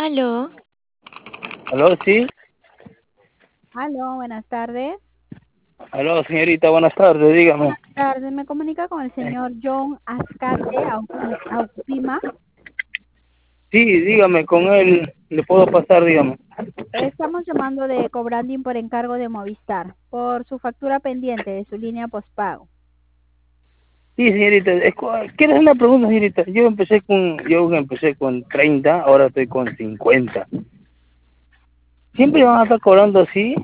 Aló, Aló, sí. Aló, buenas tardes. Aló, señorita, buenas tardes, dígame. Buenas tardes, me comunica con el señor John Azcate Aupima. Sí, dígame, con él le puedo pasar, dígame. Estamos llamando de Cobranding por encargo de Movistar, por su factura pendiente de su línea postpago. Sí, señorita, ¿quiere hacer una pregunta, señorita? Yo empecé con 30, ahora estoy con 50. ¿Siempre van a estar cobrando así,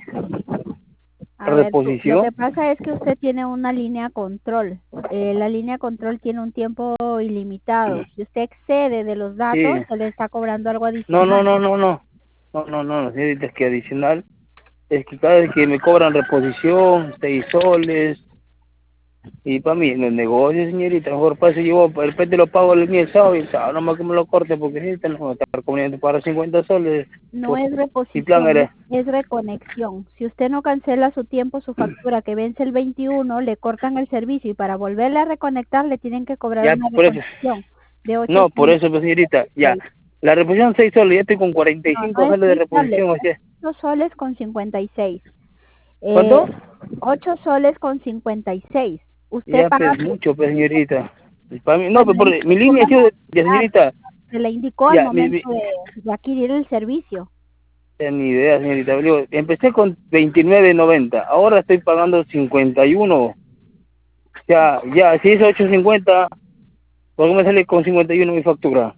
A ver, lo reposición? que pasa es que usted tiene una línea control. La línea control tiene un tiempo ilimitado. Si usted excede de los datos, Sí. se le está cobrando algo No, no, adicional. no, no, no. No, señorita, es que adicional, es que cada vez que me cobran reposición, 6 soles, y para mí, en el negocio, señorita, mejor pase yo, de repente lo pago el sábado y el sábado nomás que me lo corte, porque señorita, no voy a estar comiendo para 50 soles. No Pues, es mi plan reposición, era, es reconexión. Si usted no cancela a su tiempo su factura que vence el 21, le cortan el servicio y para volverle a reconectar le tienen que cobrar ya una por eso, reconexión de 8 no, por eso, pues, señorita, ya, soles. la reposición 6 soles, ya estoy con No, 45 no es soles de 6 soles, reposición, o sea, 8 soles con 56. ¿cuánto? 8 soles con 56. Usted Ya, paga, pues, mucho, pues, señorita. Para mí, no, bueno, pues, ahí mi se línea ha cobran sido ya, por señorita, se le indicó al ya, momento de adquirir el servicio. ni idea, señorita, digo, empecé con 29.90, ahora estoy pagando 51, ya, si es 8.50, ¿por qué me sale con 51 mi factura?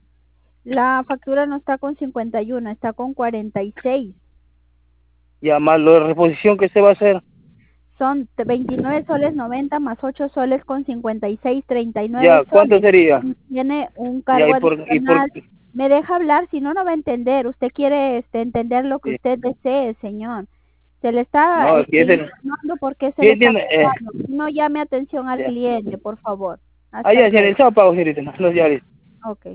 La factura no está con 51, está con 46. Ya, más lo de reposición que se va a hacer, Son 29 soles 90 más 8 soles con 56, 39 ya, ¿cuánto soles. sería? Tiene un Ya, cargo adicional. Me deja hablar, si no, no va a entender. Usted quiere entender lo que Sí. usted desee, señor. Se le está No, es que informando por qué se sí le está entiende, cobrando. No llame atención al ya. cliente, por favor. Ah, Hasta ya, señor, luego. el sábado pago, señorita, no, ya, listo. Ok.